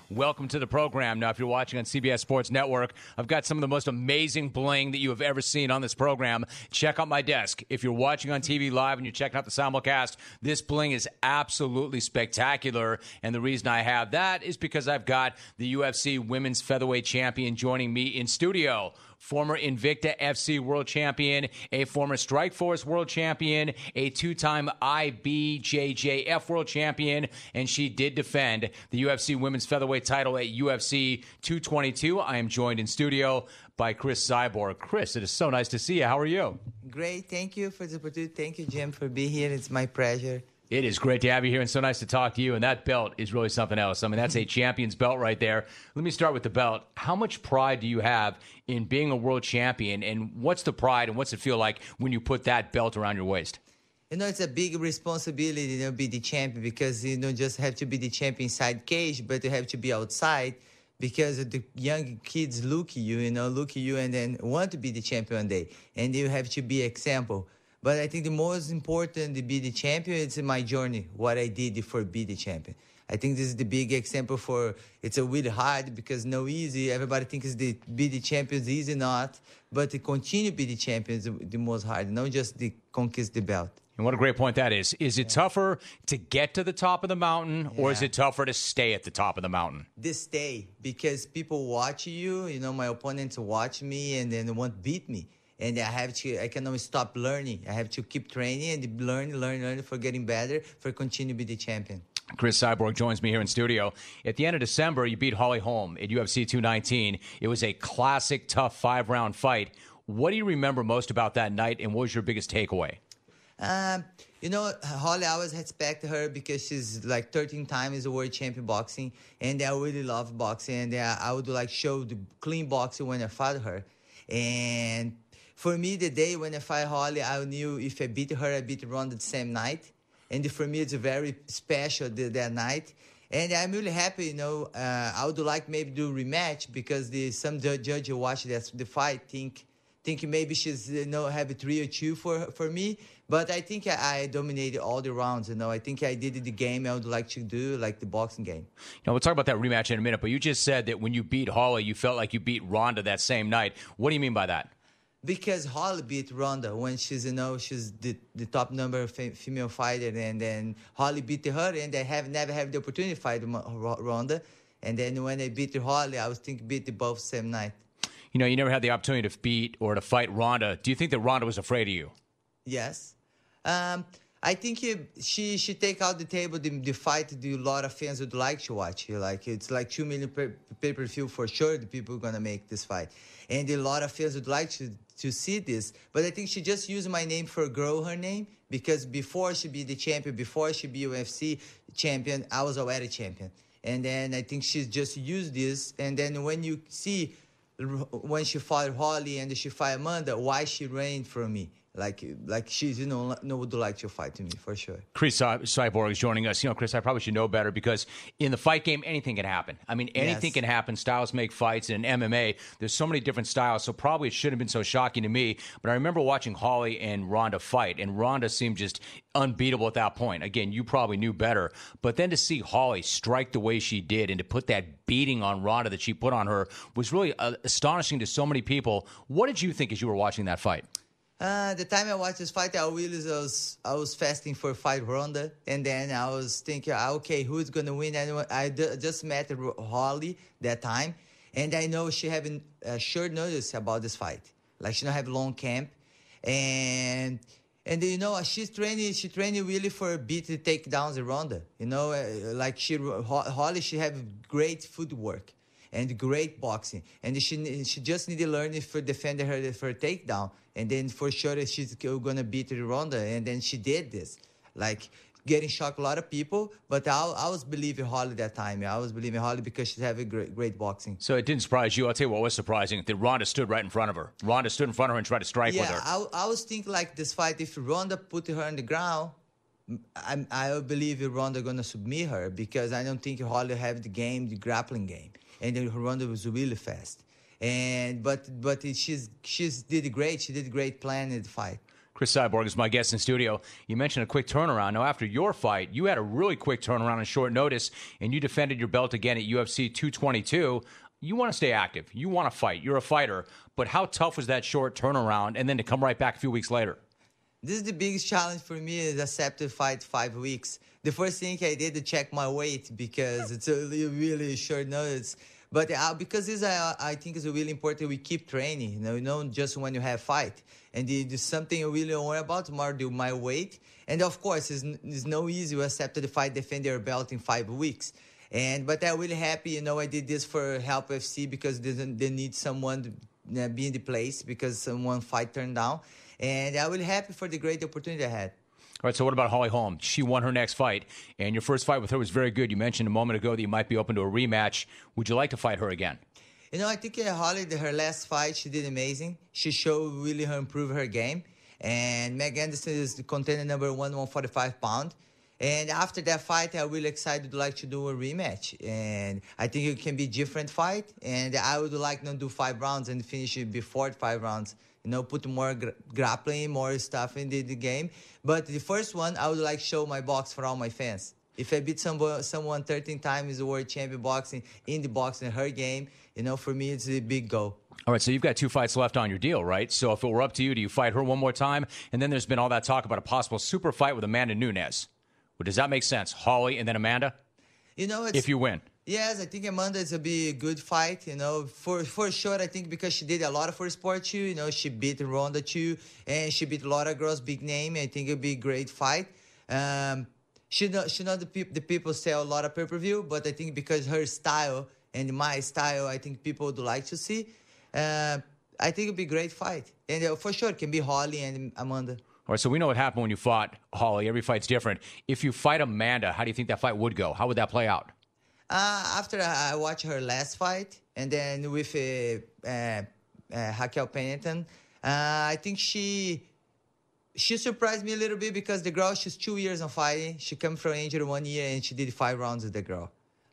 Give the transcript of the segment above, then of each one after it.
welcome to the program. Now, if you're watching on CBS Sports Network, I've got some of the most amazing bling that you have ever seen on this program. Check out my desk. If you're watching on TV live and you're checking out the simulcast, this bling is absolutely spectacular. And the reason I have that is because I've got the UFC Women's Featherweight Champion joining me in studio. Former Invicta FC World Champion, a former Strikeforce World Champion, a two-time IBJJF World Champion, and she did defend the UFC Women's Featherweight title at UFC 222. I am joined in studio by Cris Cyborg. Cris, it is so nice to see you. How are you? Great. Thank you for the opportunity. Thank you, Jim, for being here. It's my pleasure. It is great to have you here and so nice to talk to you. And that belt is really something else. I mean, that's a champion's belt right there. Let me start with the belt. How much pride do you have in being a world champion? And what's the pride and what's it feel like when you put that belt around your waist? You know, it's a big responsibility, be the champion because you don't just have to be the champion inside cage, but you have to be outside because the young kids look at you and then want to be the champion one day. And you have to be example. But I think the most important to be the champion is my journey, what I did for be the champion. I think this is the big example for it's a really hard because no easy. Everybody thinks the be the champion is easy, not. But to continue to be the champion is the most hard, not just the conquest the belt. And what a great point that is. Is it tougher to get to the top of the mountain or is it tougher to stay at the top of the mountain? The stay, because people watch you, my opponents watch me and then want to beat me. And I cannot stop learning. I have to keep training and learn for getting better, for continue to be the champion. Cris Cyborg joins me here in studio. At the end of December, you beat Holly Holm at UFC 219. It was a classic, tough 5-round fight. What do you remember most about that night, and what was your biggest takeaway? Holly, I always respect her because she's like 13 times a world champion boxing, and I really love boxing, and I would like show the clean boxing when I fought her. And for me, the day when I fight Holly, I knew if I beat her, I beat Ronda the same night. And for me, it's very special that night. And I'm really happy, I would like maybe do rematch because some judge who watch the fight think maybe she's, have a 3 or 2 for me. But I think I dominated all the rounds, I think I did the game I would like to do, like the boxing game. We'll talk about that rematch in a minute, but you just said that when you beat Holly, you felt like you beat Ronda that same night. What do you mean by that? Because Holly beat Ronda when she's the top number female fighter, and then Holly beat her, and I never have the opportunity to fight Ronda. And then when I beat Holly, I was thinking beat the both same night. You never had the opportunity to beat or to fight Ronda. Do you think that Ronda was afraid of you? Yes. I think she take out the table the fight that a lot of fans would like to watch. It's like 2 million pay-per-view for sure. The people are gonna make this fight, and a lot of fans would like to see this. But I think she just used my name for grow her name because before she be the champion, before she be UFC champion, I was already champion. And then I think she just used this. And then when you see when she fought Holly and she fought Amanda, why she reigned from me. Like she's, would like to fight to me, for sure. Cris Cyborg is joining us. Cris, I probably should know better because in the fight game, anything can happen. I mean, anything can happen. Styles make fights. And in MMA, there's so many different styles, so probably it shouldn't have been so shocking to me. But I remember watching Holly and Ronda fight, and Ronda seemed just unbeatable at that point. Again, you probably knew better. But then to see Holly strike the way she did and to put that beating on Ronda that she put on her was really astonishing to so many people. What did you think as you were watching that fight? The time I watched this fight, I was fasting for fight Ronda, and then I was thinking, okay, who's gonna win? I just met Holly that time, and I know she having short notice about this fight. Like she don't have long camp, and she's training. She training really for a bit to take down the Ronda. Holly, she have great footwork and great boxing, and she just need to learn it for defending her for a takedown, and then for sure she's gonna beat Ronda, and then she did this, like getting shocked a lot of people, but I was believing Holly that time. I was believing Holly because she's having great boxing. So it didn't surprise you. I'll tell you what was surprising, that Ronda stood right in front of her. Ronda stood in front of her and tried to strike with her. I was thinking like this fight, if Ronda put her on the ground, I believe Ronda gonna submit her because I don't think Holly have the game, the grappling game. And then Ronda was really fast, but she's did great. She did a great plan in the fight. Chris Cyborg is my guest in studio. You mentioned a quick turnaround. Now, after your fight, you had a really quick turnaround on short notice, and you defended your belt again at UFC 222. You want to stay active. You want to fight. You're a fighter. But how tough was that short turnaround and then to come right back a few weeks later? This is the biggest challenge for me is accept to fight 5 weeks. The first thing I did to check my weight because it's a really short notice. But because this, I think is really important. We keep training, not just when you have fight. And it's something I really worry about more do my weight. And of course, it's no easy to accept the fight, defend your belt in 5 weeks. But I'm really happy, I did this for Help FC because they need someone to be in the place because someone fight turned down. And I'm really happy for the great opportunity I had. All right, so what about Holly Holm? She won her next fight, and your first fight with her was very good. You mentioned a moment ago that you might be open to a rematch. Would you like to fight her again? I think Holly, her last fight, she did amazing. She showed really her improve her game. And Meg Anderson is the contender number 145 pound. And after that fight, I'm really excited to like to do a rematch. And I think it can be a different fight. And I would like to do 5 rounds and finish it before 5 rounds. Put more grappling, more stuff in the game. But the first one, I would like to show my box for all my fans. If I beat someone 13 times the world champion boxing, in the boxing, her game, for me, it's a big goal. All right, so you've got 2 fights left on your deal, right? So if it were up to you, do you fight her one more time? And then there's been all that talk about a possible super fight with Amanda Nunes. Well, does that make sense? Holly and then Amanda? If you win. Yes, I think Amanda is a good fight, For sure, I think because she did a lot for sport too, she beat Ronda too, and she beat a lot of girls, big name. I think it'll be a great fight. She not the people sell a lot of pay-per-view, but I think because her style and my style, I think people would like to see. I think it'll be a great fight. And for sure, it can be Holly and Amanda. All right, so we know what happened when you fought Holly. Every fight's different. If you fight Amanda, how do you think that fight would go? How would that play out? After I watched her last fight, and then with Raquel Pennington, I think she surprised me a little bit because the girl, she's 2 years on fighting. She came from injury 1 year, and she did 5 rounds with the girl.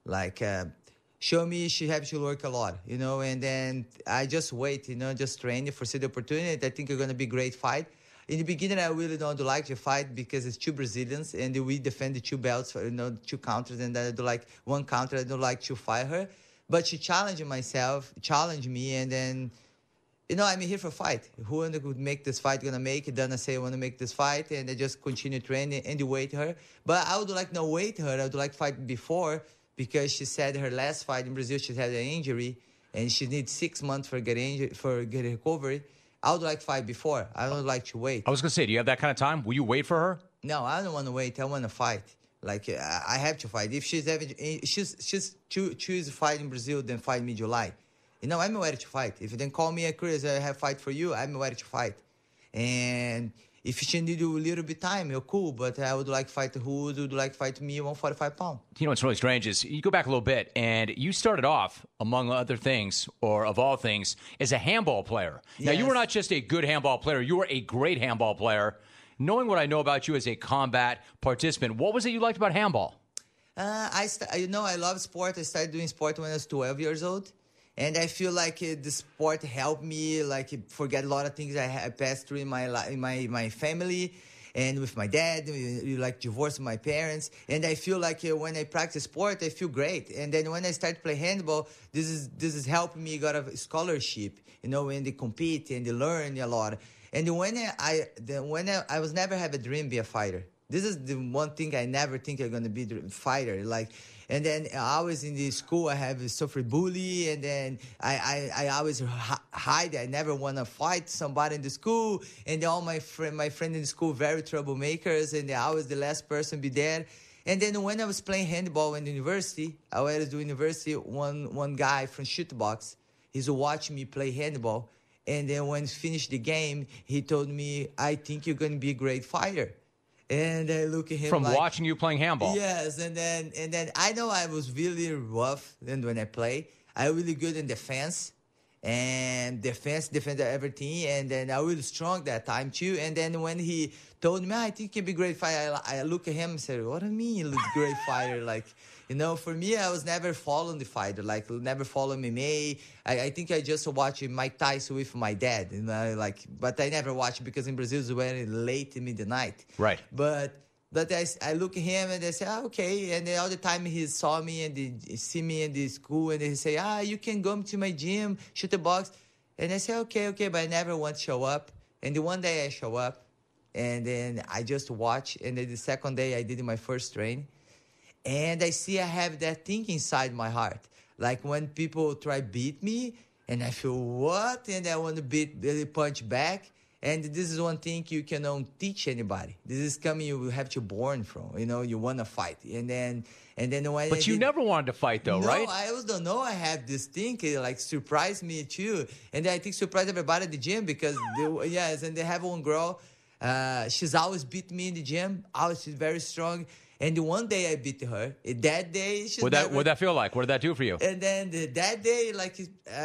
Show me she has to work a lot, and then I just wait, just train for see the opportunity. I think it's going to be a great fight. In the beginning, I really don't like to fight because it's 2 Brazilians, and we defend the 2 belts for 2 counters, and I do like 1 counter. I don't like to fight her, but she challenged me, and then I'm here for fight. Who would make this fight gonna make it? Dana say I want to make this fight, and I just continue training and wait her. But I would like not wait her. I would like fight before because she said her last fight in Brazil she had an injury, and she needs 6 months for getting recovery. I would like fight before. I don't like to wait. I was going to say, do you have that kind of time? Will you wait for her? No, I don't want to wait. I want to fight. I have to fight. If she's choose fight in Brazil, then fight me July. I'm ready to fight. If you then call me, Chris, I have fight for you, I'm ready to fight. And if she need a little bit time, you're cool. But I would like fight who would like fight me 145 pounds. What's really strange is you go back a little bit, and you started off, among other things, or of all things, as a handball player. Yes. Now, you were not just a good handball player. You were a great handball player. Knowing what I know about you as a combat participant, what was it you liked about handball? I love sport. I started doing sport when I was 12 years old. And I feel like the sport helped me forget a lot of things I passed through in my family and with my dad, divorced my parents. And I feel like when I practice sport, I feel great. And then when I start to play handball, this is helping me got a scholarship, when they compete and they learn a lot. And when I was never have a dream be a fighter. This is the one thing I never think I'm going to be a fighter. And then I was in the school, I have suffered bully, and then I always hide. I never want to fight somebody in the school, and all my friend in the school very troublemakers, and I was the last person be there. And then when I was playing handball in the university, I was doing university. One guy from Shootbox, he's watching me play handball, and then when he finished the game, he told me, "I think you're going to be a great fighter." And I look at him from watching you playing handball. Yes, and then I know I was really rough. And when I play, I really good in defense, and defend everything. And then I really strong that time too. And then when he told me, I think you can be a great fighter, I look at him and said, "What do you mean you look great fighter?" You know, for me, I was never following the fighter, like never follow MMA. I think I just watched Mike Tyson with my dad, you know, like, but I never watched because in Brazil it's very late in the night. Right. But I look at him and I say, okay. And then all the time he saw me and he see me in the school and he say, you can go to my gym, shoot the box. And I say, okay, but I never want to show up. And the one day I show up and then I just watch. And then the second day I did my first training. And I see I have that thing inside my heart. Like when people try beat me and I feel what? And I want to punch back. And this is one thing you cannot teach anybody. This is coming you have to born from. You know, you want to fight. And then when But you never wanted to fight though, right? No, I always don't know I have this thing. It like surprised me too. And I think surprised everybody at the gym because and they have one girl. She's always beat me in the gym. She's very strong. And one day I beat her. That day, what'd that feel like? What did that do for you? And then that day, like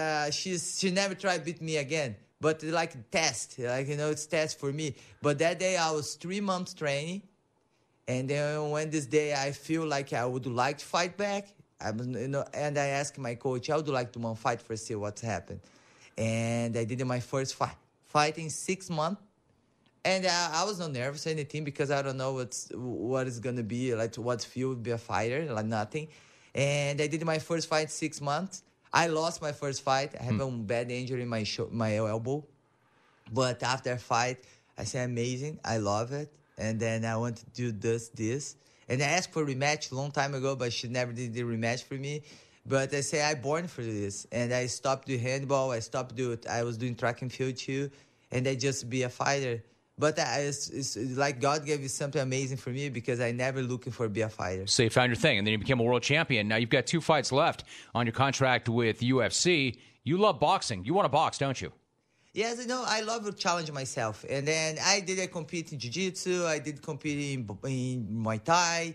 she never tried to beat me again. But like test, like, you know, it's test for me. But that day I was 3 months training. And then when this day I feel like I would like to fight back, and I asked my coach, I would like to fight for see what's happened. And I did my first fight in 6 months. And I was not nervous or anything because I don't know what is going to be, like what feel be a fighter, like nothing. And I did my first fight 6 months. I lost my first fight. I have a bad injury in my elbow. But after a fight, I said, amazing. I love it. And then I want to do this. And I asked for a rematch a long time ago, but she never did the rematch for me. But I say, I'm born for this. And I stopped doing handball. I was doing track and field too. And I just be a fighter. But it's like God gave you something amazing for me because I never looking for be a fighter. So you found your thing, and then you became a world champion. Now you've got 2 fights left on your contract with UFC. You love boxing. You want to box, don't you? Yes, I love to challenge myself. And then I compete in jiu-jitsu. I did compete in Muay Thai,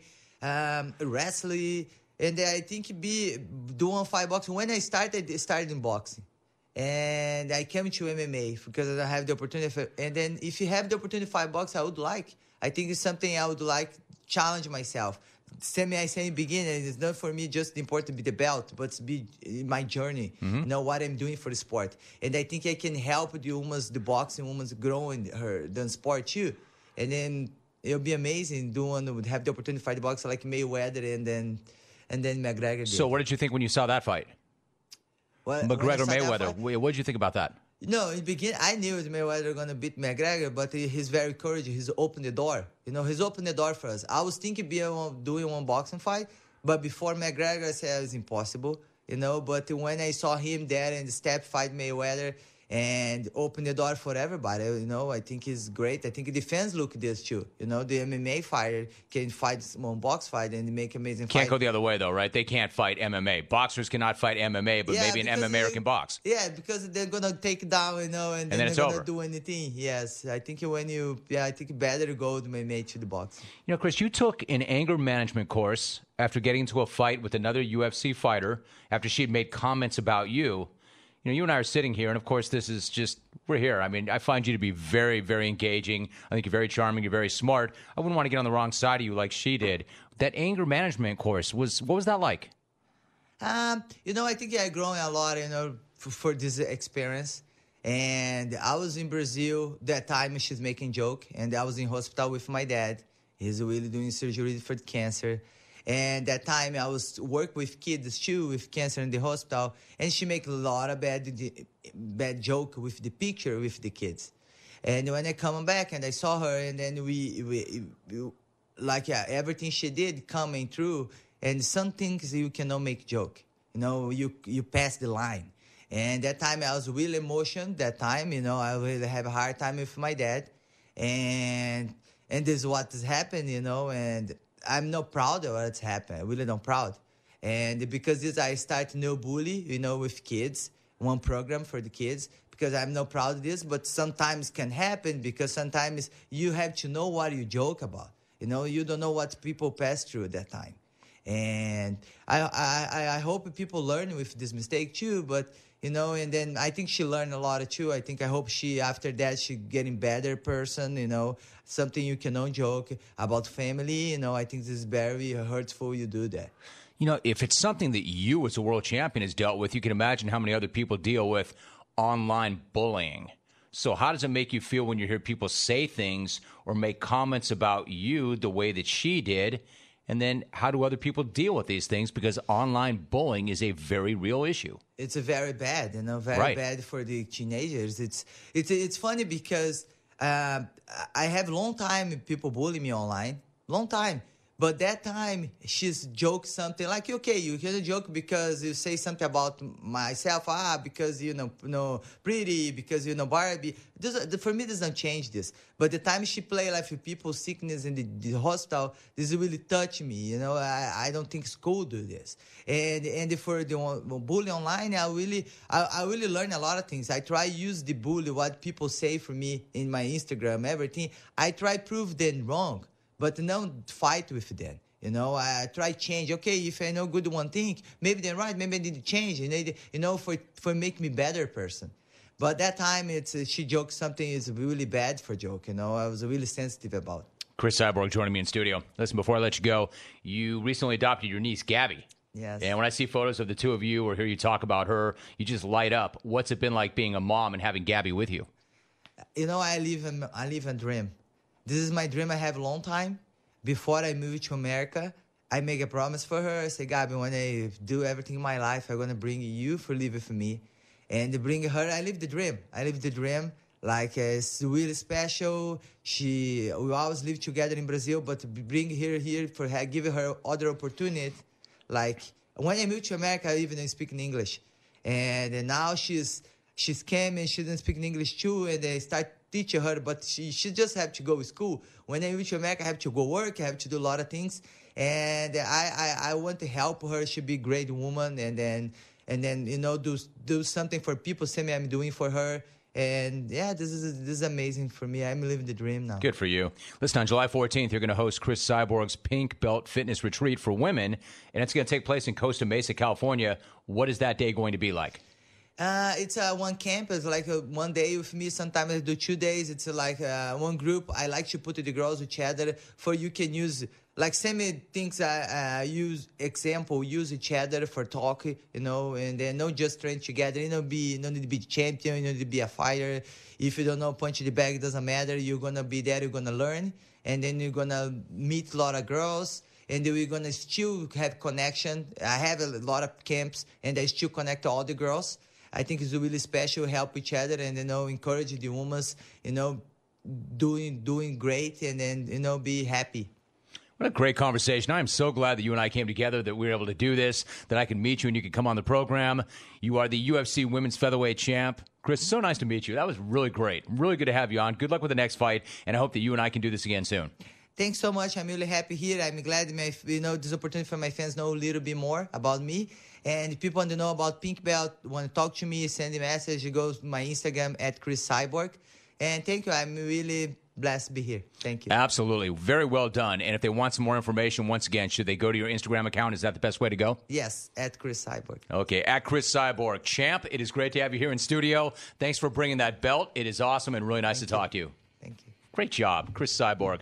wrestling. And I think doing fight boxing. When I started in boxing. And I came to MMA because I have the opportunity. And then if you have the opportunity to fight box, I would like. I think it's something I would like challenge myself. Same I say in the beginning, it's not for me just important to be the belt, but to be my journey. You know, what I'm doing for the sport. And I think I can help the boxing women growing the sport too. And then it'll be amazing would have the opportunity to fight the boxer like Mayweather and then McGregor did. So what did you think when you saw that fight? McGregor Mayweather. What did you think about that? No, in the beginning, I knew Mayweather going to beat McGregor, but he's very courageous. He's opened the door. You know, he's opened the door for us. I was thinking doing one boxing fight, but before McGregor, I said it was impossible. You know, but when I saw him there and step fight Mayweather and open the door for everybody, you know, I think it's great. I think the fans look at this too. You know, the MMA fighter can fight one box fight and make amazing fight. Can't go the other way though, right? They can't fight MMA. Boxers cannot fight MMA, but maybe an MMA can box. Yeah, because they're gonna take down, you know, and then it's they're over. gonna do anything. Yes, I think I think better to go to MMA to the boxing. You know, Chris, you took an anger management course after getting into a fight with another UFC fighter after she had made comments about you. You know, you and I are sitting here, and of course, this is just, we're here. I mean, I find you to be very, very engaging. I think you're very charming. You're very smart. I wouldn't want to get on the wrong side of you like she did. That anger management course, what was that like? You know, I think I've grown a lot, you know, for this experience. And I was in Brazil that time. She's making joke, and I was in hospital with my dad. He's really doing surgery for cancer. And that time I was work with kids too with cancer in the hospital, and she make a lot of bad joke with the picture with the kids. And when I come back and I saw her, and then we like everything she did coming through, and some things you cannot make joke. You know, you pass the line. And that time I was really emotional. That time, you know, I really have a hard time with my dad, and this is what has happened, you know, and I'm not proud of what's happened. I'm really not proud. And because this, I start No Bully, you know, with kids, one program for the kids, because I'm not proud of this, but sometimes can happen because sometimes you have to know what you joke about. You know, you don't know what people pass through at that time. And I hope people learn with this mistake too, but, you know, and then I think she learned a lot too. I hope after that, she getting better person, you know, something you cannot joke about family. You know, I think this is very hurtful you do that. You know, if it's something that you as a world champion has dealt with, you can imagine how many other people deal with online bullying. So how does it make you feel when you hear people say things or make comments about you the way that she did? And then how do other people deal with these things? Because online bullying is a very real issue. It's a very bad, very bad for the teenagers. It's funny because I have long time people bully me online, long time. But that time, she's joked something like, okay, you hear the joke because you say something about myself, because, pretty, because, Barbie. For me, this doesn't change this. But the time she play like with people's sickness in the hospital, this really touched me, I don't think school do this. And for the bully online, I really learn a lot of things. I try use the bully, what people say for me in my Instagram, everything. I try prove them wrong. But don't fight with them. I try change. Okay, if I know good one thing, maybe they're right. Maybe I need to change. For make me better person. But that time, she joked something is really bad for joke. I was really sensitive about. Cris Cyborg joining me in studio. Listen, before I let you go, you recently adopted your niece, Gabby. Yes. And when I see photos of the two of you or hear you talk about her, you just light up. What's it been like being a mom and having Gabby with you? I live a dream. This is my dream I have a long time. Before I move to America, I make a promise for her. I say, Gabby, when I do everything in my life, I'm going to bring you for live with me. And to bring her, I live the dream. Like, it's really special. We always live together in Brazil, but to bring her here for her, give her other opportunity. Like, when I moved to America, I even didn't speak in English. And now she's came and she didn't speak in English too, and I start teaching her, but she just have to go to school. When I reach America, I have to go work, I have to do a lot of things, and I want to help her. She'll be a great woman, and then do something for people. Say me I'm doing for her. And yeah, this is amazing for me. I'm living the dream now. Good for you. Listen, on July 14th, you're going to host Cris Cyborg's Pink Belt Fitness Retreat for women, and it's going to take place in Costa Mesa, California. What is that day going to be like? It's one camp. It's like one day with me. Sometimes I do 2 days. It's like one group. I like to put the girls together for you can use like same things. Use example. Use each other for talk. And then not just train together. No need to be champion. You need to be a fighter. If you don't know punch the bag, it doesn't matter. You're gonna be there. You're gonna learn, and then you're gonna meet a lot of girls. And then we're going to still have connection. I have a lot of camps, and I still connect to all the girls. I think it's really special, help each other, and, encourage the women, doing great, and then, be happy. What a great conversation. I am so glad that you and I came together, that we were able to do this, that I could meet you and you could come on the program. You are the UFC Women's Featherweight Champ. Cris, so nice to meet you. That was really great. Really good to have you on. Good luck with the next fight, and I hope that you and I can do this again soon. Thanks so much. I'm really happy here. I'm glad this opportunity for my fans know a little bit more about me. And if people want to know about Pink Belt, want to talk to me, send a message. It goes to my Instagram at Cris Cyborg. And thank you. I'm really blessed to be here. Thank you. Absolutely. Very well done. And if they want some more information, once again, should they go to your Instagram account? Is that the best way to go? Yes, at Cris Cyborg. Okay, at Cris Cyborg. Champ, it is great to have you here in studio. Thanks for bringing that belt. It is awesome and really nice to talk to you. Thank you. Great job, Cris Cyborg.